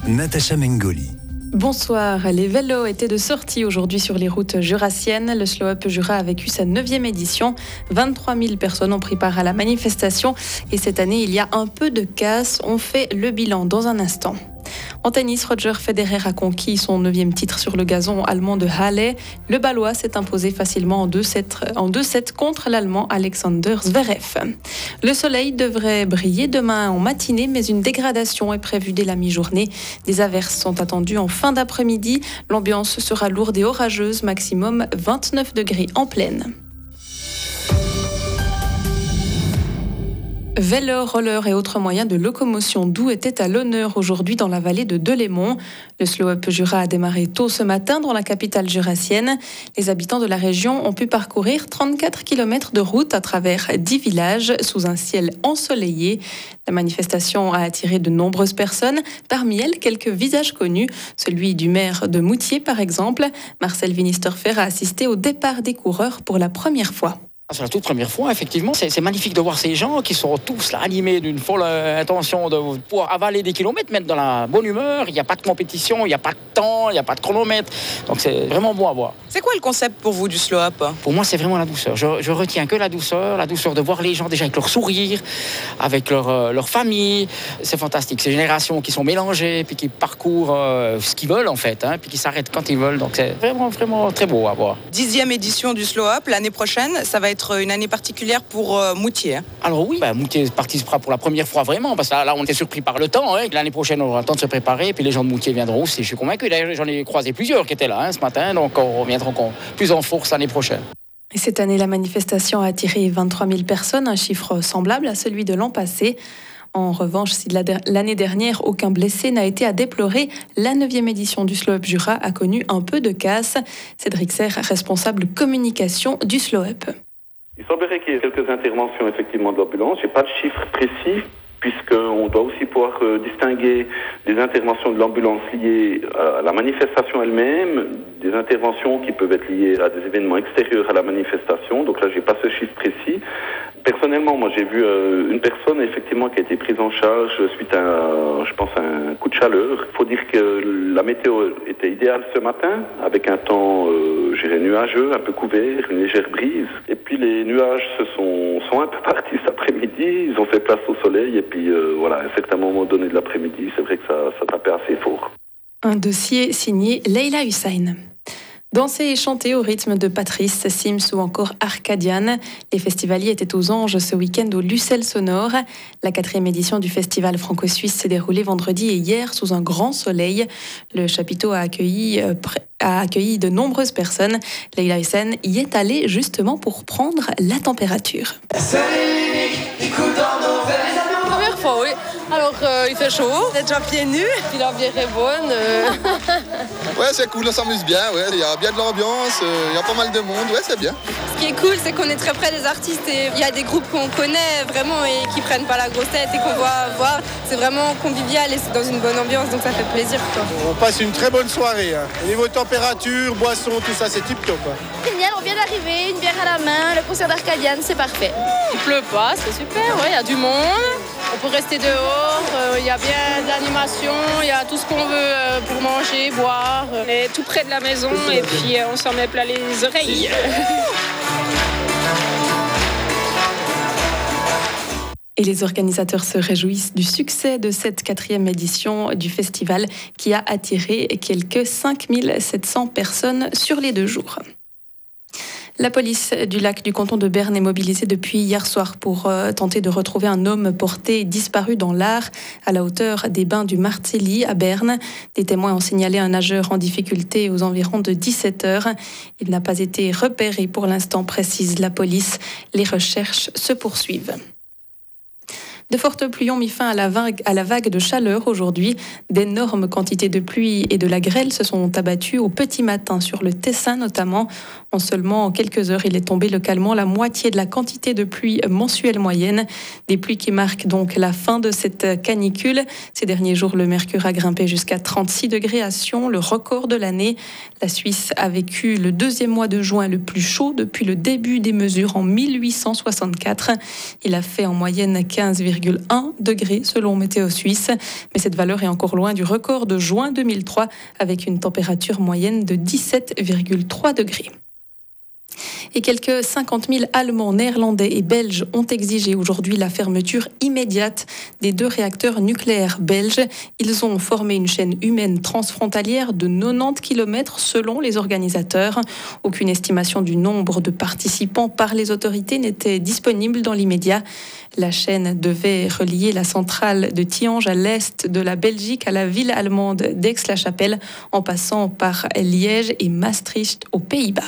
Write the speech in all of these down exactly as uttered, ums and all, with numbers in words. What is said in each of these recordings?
Natacha Mengoli. Bonsoir, les vélos étaient de sortie aujourd'hui sur les routes jurassiennes. Le Slow Up Jura a vécu sa neuvième édition. vingt-trois mille personnes ont pris part à la manifestation et cette année il y a un peu de casse. On fait le bilan dans un instant. En tennis, Roger Federer a conquis son neuvième titre sur le gazon allemand de Halle. Le Balois s'est imposé facilement en deux sept contre l'Allemand Alexander Zverev. Le soleil devrait briller demain en matinée, mais une dégradation est prévue dès la mi-journée. Des averses sont attendues en fin d'après-midi. L'ambiance sera lourde et orageuse, maximum vingt-neuf degrés en pleine. Vélo, roller et autres moyens de locomotion doux étaient à l'honneur aujourd'hui dans la vallée de Delémont. Le Slow Up Jura a démarré tôt ce matin dans la capitale jurassienne. Les habitants de la région ont pu parcourir trente-quatre kilomètres de route à travers dix villages sous un ciel ensoleillé. La manifestation a attiré de nombreuses personnes, parmi elles quelques visages connus, celui du maire de Moutier par exemple. Marcel Winisterfer a assisté au départ des coureurs pour la première fois. C'est la toute première fois, effectivement. C'est, c'est magnifique de voir ces gens qui sont tous là, animés d'une folle intention de pouvoir avaler des kilomètres, mettre dans la bonne humeur. Il n'y a pas de compétition, il n'y a pas de temps, il n'y a pas de chronomètre. Donc c'est vraiment bon à voir. C'est quoi le concept pour vous du slow up ? Pour moi, c'est vraiment la douceur. Je, je retiens que la douceur, la douceur de voir les gens déjà avec leur sourire, avec leur, euh, leur famille. C'est fantastique. Ces générations qui sont mélangées, puis qui parcourent euh, ce qu'ils veulent en fait, hein, puis qui s'arrêtent quand ils veulent. Donc c'est vraiment, vraiment très beau à voir. Dixième édition du slow up, l'année prochaine, ça va être une année particulière pour euh, Moutier. Alors oui, bah, Moutier participera pour la première fois vraiment, parce que là, là on était surpris par le temps. Hein. L'année prochaine, on aura le temps de se préparer, puis les gens de Moutier viendront aussi. Je suis convaincu. D'ailleurs, j'en ai croisé plusieurs qui étaient là hein, ce matin, donc on reviendra encore plus en force l'année prochaine. Et cette année, la manifestation a attiré vingt-trois mille personnes, un chiffre semblable à celui de l'an passé. En revanche, si l'année dernière, aucun blessé n'a été à déplorer, la neuvième édition du Slow Up Jura a connu un peu de casse. Cédric Serre, responsable communication du Slow Up. Il semblerait qu'il y ait quelques interventions effectivement de l'ambulance. Je n'ai pas de chiffres précis puisqu'on doit aussi pouvoir euh, distinguer des interventions de l'ambulance liées à la manifestation elle-même, des interventions qui peuvent être liées à des événements extérieurs à la manifestation. Donc là, je n'ai pas ce chiffre précis. Personnellement, moi, j'ai vu euh, une personne effectivement qui a été prise en charge suite à, je pense, à un coup de chaleur. Il faut dire que la météo était idéale ce matin, avec un temps, euh, je dirais, nuageux, un peu couvert, une légère brise. Et puis les nuages se sont, sont un peu partis cet après-midi. Ils ont fait place au soleil. Et puis euh, voilà, à un certain moment donné de l'après-midi, c'est vrai que ça, ça tapait assez fort. Un dossier signé Leila Hussein. Danser et chanter au rythme de Patrice, Sims ou encore Arcadian. Les festivaliers étaient aux Anges ce week-end au Lucelle Sonore. La quatrième édition du festival franco-suisse s'est déroulée vendredi et hier sous un grand soleil. Le chapiteau a accueilli, euh, a accueilli de nombreuses personnes. Leila Hussein y est allée justement pour prendre la température. Première fois, oui. Alors, euh, il fait chaud. Vous êtes déjà pieds nus ? Puis la bière est bonne. Euh... Ouais, c'est cool, on s'amuse bien. Ouais. Il y a bien de l'ambiance, euh, il y a pas mal de monde. Ouais, c'est bien. Ce qui est cool, c'est qu'on est très près des artistes et il y a des groupes qu'on connaît vraiment et qui prennent pas la grosse tête et qu'on va voir. C'est vraiment convivial et c'est dans une bonne ambiance, donc ça fait plaisir, quoi. On passe une très bonne soirée. Hein. Au niveau température, boisson, tout ça, c'est tip top. Génial, on vient d'arriver, une bière à la main, le concert d'Arcadian, c'est parfait. Il pleut pas, c'est super, il ouais, y a du monde. On peut rester dehors, il euh, y a bien de l'animation, il y a tout ce qu'on veut euh, pour manger, boire. On est tout près de la maison et puis euh, on s'en met plein les oreilles. Et les organisateurs se réjouissent du succès de cette quatrième édition du festival qui a attiré quelques cinq mille sept cents personnes sur les deux jours. La police du lac du canton de Berne est mobilisée depuis hier soir pour euh, tenter de retrouver un homme porté disparu dans l'Ar à la hauteur des bains du Martelly à Berne. Des témoins ont signalé un nageur en difficulté aux environs de dix-sept heures. Il n'a pas été repéré pour l'instant, précise la police. Les recherches se poursuivent. De fortes pluies ont mis fin à la vague, à la vague de chaleur aujourd'hui. D'énormes quantités de pluie et de la grêle se sont abattues au petit matin sur le Tessin notamment. En seulement quelques heures, il est tombé localement la moitié de la quantité de pluie mensuelle moyenne. Des pluies qui marquent donc la fin de cette canicule. Ces derniers jours, le mercure a grimpé jusqu'à trente-six degrés à Sion, le record de l'année. La Suisse a vécu le deuxième mois de juin le plus chaud depuis le début des mesures en mille huit cent soixante-quatre. Il a fait en moyenne quinze virgule virgule un degrés selon Météo Suisse. Mais cette valeur est encore loin du record de juin deux mille trois avec une température moyenne de dix-sept virgule trois degrés. Et quelques cinquante mille Allemands, Néerlandais et Belges ont exigé aujourd'hui la fermeture immédiate des deux réacteurs nucléaires belges. Ils ont formé une chaîne humaine transfrontalière de quatre-vingt-dix kilomètres selon les organisateurs. Aucune estimation du nombre de participants par les autorités n'était disponible dans l'immédiat. La chaîne devait relier la centrale de Tihange à l'est de la Belgique à la ville allemande d'Aix-la-Chapelle en passant par Liège et Maastricht aux Pays-Bas.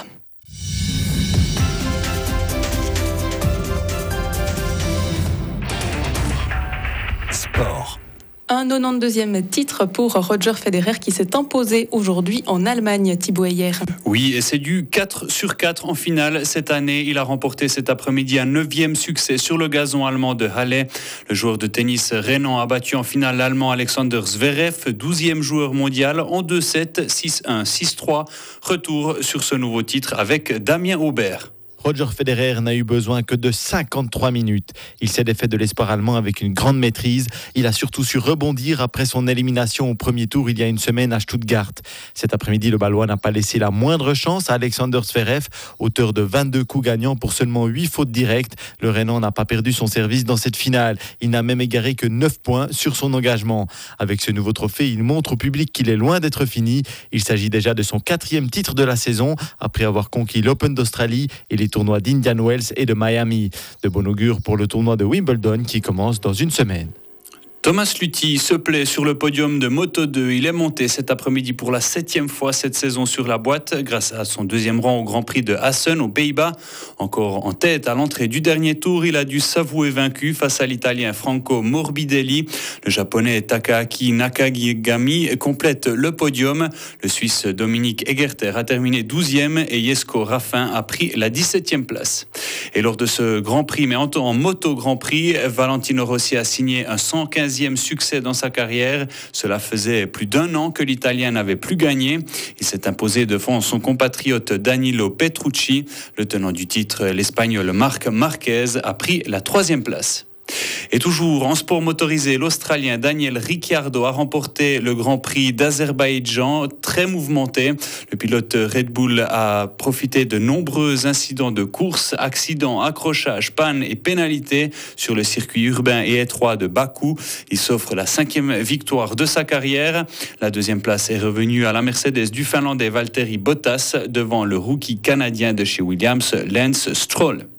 Sport. Un quatre-vingt-deuxième titre pour Roger Federer qui s'est imposé aujourd'hui en Allemagne, Thibaut Heyer. Oui, et c'est du quatre sur quatre en finale cette année. Il a remporté cet après-midi un neuvième succès sur le gazon allemand de Halle. Le joueur de tennis rhénan a battu en finale l'Allemand Alexander Zverev, douzième joueur mondial, en deux sept, six un, six trois. Retour sur ce nouveau titre avec Damien Aubert. Roger Federer n'a eu besoin que de cinquante-trois minutes. Il s'est défait de l'espoir allemand avec une grande maîtrise. Il a surtout su rebondir après son élimination au premier tour il y a une semaine à Stuttgart. Cet après-midi, le Balois n'a pas laissé la moindre chance à Alexander Zverev, auteur de vingt-deux coups gagnants pour seulement huit fautes directes. Le Rhénan n'a pas perdu son service dans cette finale. Il n'a même égaré que neuf points sur son engagement. Avec ce nouveau trophée, il montre au public qu'il est loin d'être fini. Il s'agit déjà de son quatrième titre de la saison, après avoir conquis l'Open d'Australie et les tournois d'Indian Wells et de Miami. De bon augure pour le tournoi de Wimbledon qui commence dans une semaine. Thomas Luthi se plaît sur le podium de Moto deux. Il est monté cet après-midi pour la septième fois cette saison sur la boîte grâce à son deuxième rang au Grand Prix de Assen aux Pays-Bas. Encore en tête à l'entrée du dernier tour, il a dû s'avouer vaincu face à l'Italien Franco Morbidelli. Le Japonais Takaaki Nakagami complète le podium. Le Suisse Dominique Egerter a terminé douzième et Jesko Raffin a pris la dix-septième place. Et lors de ce Grand Prix, mais en, en Moto Grand Prix, Valentino Rossi a signé un cent quinzième succès dans sa carrière. Cela faisait plus d'un an que l'Italien n'avait plus gagné. Il s'est imposé devant son compatriote Danilo Petrucci. Le tenant du titre, l'Espagnol Marc Marquez, a pris la troisième place. Et toujours en sport motorisé, l'Australien Daniel Ricciardo a remporté le Grand Prix d'Azerbaïdjan, très mouvementé. Le pilote Red Bull a profité de nombreux incidents de course, accidents, accrochages, pannes et pénalités sur le circuit urbain et étroit de Bakou. Il s'offre la cinquième victoire de sa carrière. La deuxième place est revenue à la Mercedes du Finlandais Valtteri Bottas devant le rookie canadien de chez Williams, Lance Stroll.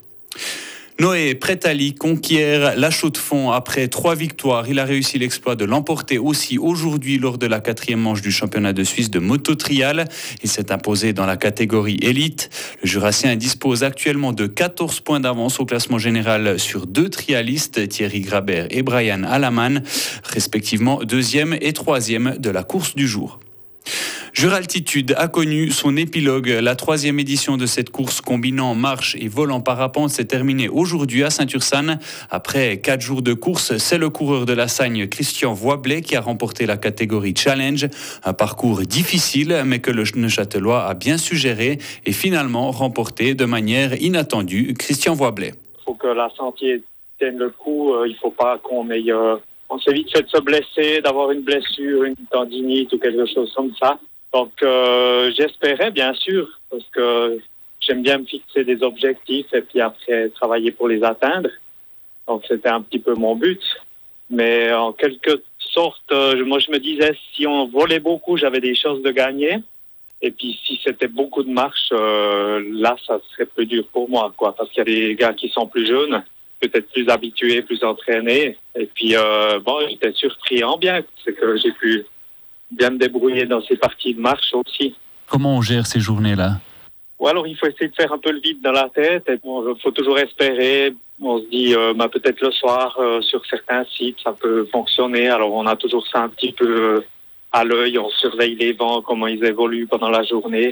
Noé Prétali conquiert la Chaux-de-Fonds après trois victoires. Il a réussi l'exploit de l'emporter aussi aujourd'hui lors de la quatrième manche du championnat de Suisse de moto-trial. Il s'est imposé dans la catégorie élite. Le Jurassien dispose actuellement de quatorze points d'avance au classement général sur deux trialistes, Thierry Grabert et Brian Alaman, respectivement deuxième et troisième de la course du jour. Juraltitude a connu son épilogue. La troisième édition de cette course combinant marche et vol en parapente s'est terminée aujourd'hui à Saint-Ursanne. Après quatre jours de course, c'est le coureur de la Sagne, Christian Voiblé, qui a remporté la catégorie Challenge. Un parcours difficile, mais que le Neuchâtelois a bien su gérer et finalement remporté de manière inattendue. Christian Voiblé. Il faut que la sentier tienne le coup. Il ne faut pas qu'on ait... Euh, on s'évite de se blesser, d'avoir une blessure, une tendinite ou quelque chose comme ça. Donc, euh, j'espérais, bien sûr, parce que j'aime bien me fixer des objectifs et puis après travailler pour les atteindre. Donc, c'était un petit peu mon but. Mais en quelque sorte, euh, moi, je me disais, si on volait beaucoup, j'avais des chances de gagner. Et puis, si c'était beaucoup de marche, euh, là, ça serait plus dur pour moi, quoi. Parce qu'il y a des gars qui sont plus jeunes, peut-être plus habitués, plus entraînés. Et puis, euh, bon, j'étais surpris en bien. C'est que j'ai pu bien me débrouiller dans ces parties de marche aussi. Comment on gère ces journées-là ? Ou alors, il faut essayer de faire un peu le vide dans la tête. Il bon, faut toujours espérer. On se dit, euh, bah, peut-être le soir, euh, sur certains sites, ça peut fonctionner. Alors, on a toujours ça un petit peu euh, à l'œil. On surveille les vents, comment ils évoluent pendant la journée.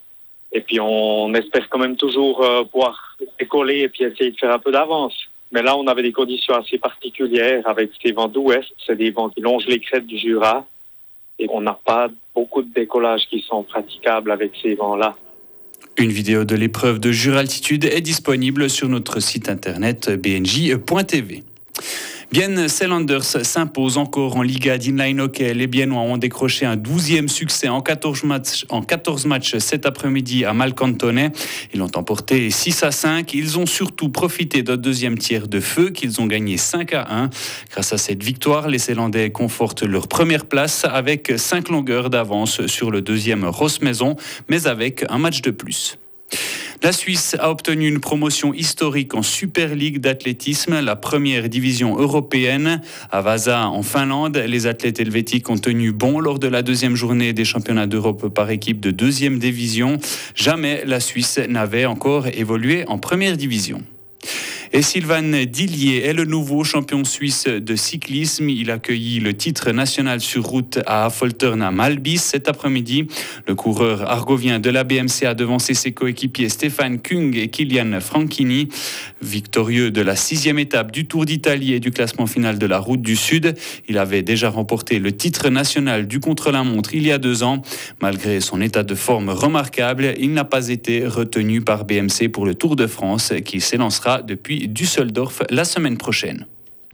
Et puis, on espère quand même toujours euh, pouvoir décoller et puis essayer de faire un peu d'avance. Mais là, on avait des conditions assez particulières avec ces vents d'ouest. C'est des vents qui longent les crêtes du Jura. Et on n'a pas beaucoup de décollages qui sont praticables avec ces vents-là. Une vidéo de l'épreuve de Juraltitude est disponible sur notre site internet b n j point t v. Bienne Sellanders s'impose encore en Liga d'Inline Hockey. Les Biennois ont décroché un douzième succès en quatorze matchs, en quatorze matchs cet après-midi à Malcantone. Ils l'ont emporté six à cinq. Ils ont surtout profité d'un deuxième tiers de feu qu'ils ont gagné cinq à un. Grâce à cette victoire, les Zélandais confortent leur première place avec cinq longueurs d'avance sur le deuxième Ross Maison, mais avec un match de plus. La Suisse a obtenu une promotion historique en Super League d'athlétisme, la première division européenne. À Vasa, en Finlande, les athlètes helvétiques ont tenu bon lors de la deuxième journée des championnats d'Europe par équipe de deuxième division. Jamais la Suisse n'avait encore évolué en première division. Et Sylvain Dillier est le nouveau champion suisse de cyclisme. Il accueillit le titre national sur route à Affoltern à Malbis cet après-midi. Le coureur argovien de la B M C a devancé ses coéquipiers Stéphane Kung et Kilian Franchini. Victorieux de la sixième étape du Tour d'Italie et du classement final de la Route du Sud, il avait déjà remporté le titre national du contre-la-montre il y a deux ans. Malgré son état de forme remarquable, il n'a pas été retenu par B M C pour le Tour de France qui s'élancera depuis Düsseldorf la semaine prochaine.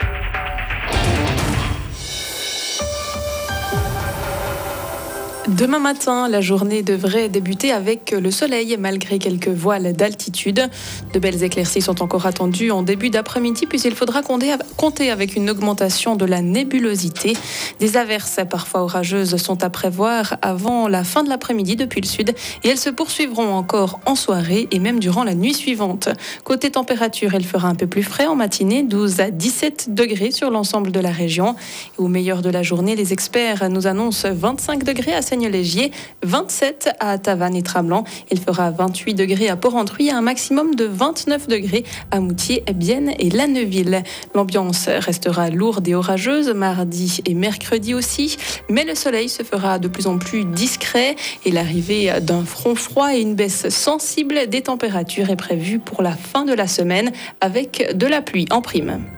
Demain matin, la journée devrait débuter avec le soleil malgré quelques voiles d'altitude. De belles éclaircies sont encore attendues en début d'après-midi, puis il faudra compter avec une augmentation de la nébulosité. Des averses parfois orageuses sont à prévoir avant la fin de l'après-midi depuis le sud et elles se poursuivront encore en soirée et même durant la nuit suivante. Côté température, il fera un peu plus frais en matinée, douze à dix-sept degrés sur l'ensemble de la région. Et au meilleur de la journée, les experts nous annoncent vingt-cinq degrés à Légier, vingt-sept à Tavannes et Trablant. Il fera vingt-huit degrés à Port-Entruy et un maximum de vingt-neuf degrés à Moutier, Bienne et Lanneville. L'ambiance restera lourde et orageuse mardi et mercredi aussi, mais le soleil se fera de plus en plus discret et l'arrivée d'un front froid et une baisse sensible des températures est prévue pour la fin de la semaine avec de la pluie en prime.